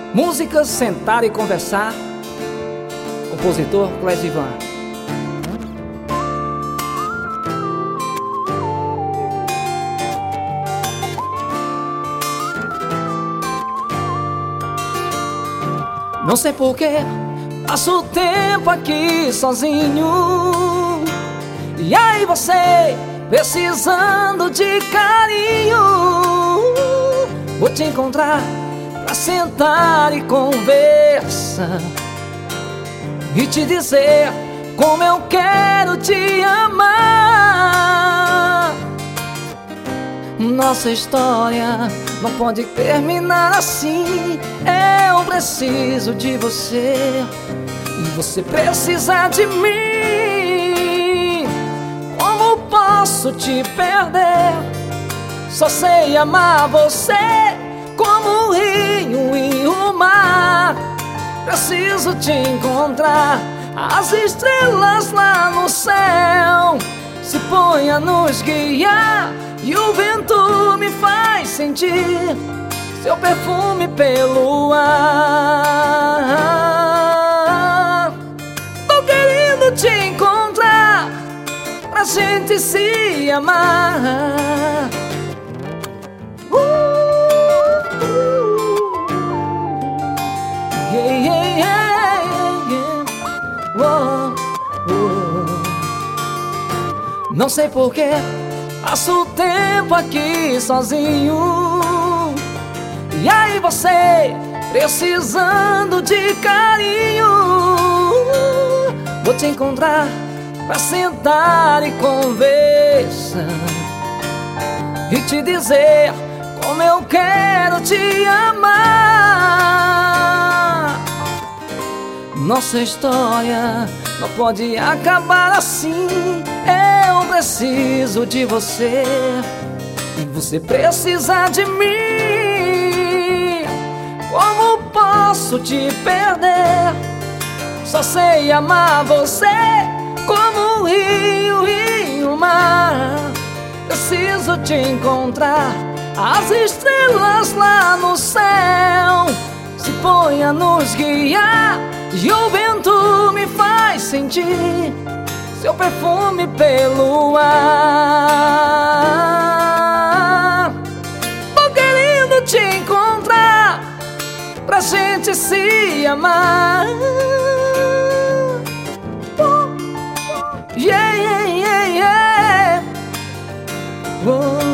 Música Sentar e Conversar. Compositor Clesivan. Não sei porquê, passo o tempo aqui sozinho. E aí você, precisando de carinho, vou te encontrar pra sentar e conversar e te dizer como eu quero te amar. Nossa história não pode terminar assim. Eu preciso de você e você precisa de mim. Como posso te perder? Só sei amar você como o rio e o mar. Preciso te encontrar. As estrelas lá no céu se põem a nos guiar e o vento me faz sentir seu perfume pelo ar. Tô querendo te encontrar pra gente se amar. Não sei porquê, passo o tempo aqui sozinho. E aí você, precisando de carinho, vou te encontrar pra sentar e conversar e te dizer como eu quero te amar. Nossa história não pode acabar assim. Eu preciso de você e você precisa de mim. Como posso te perder? Só sei amar você como o rio e o mar. Preciso te encontrar. As estrelas lá no céu se põem a nos guiar e o vento me faz sentir seu perfume pelo ar. Tô querendo te encontrar pra gente se amar. Yeah, yeah, yeah, yeah. Oh.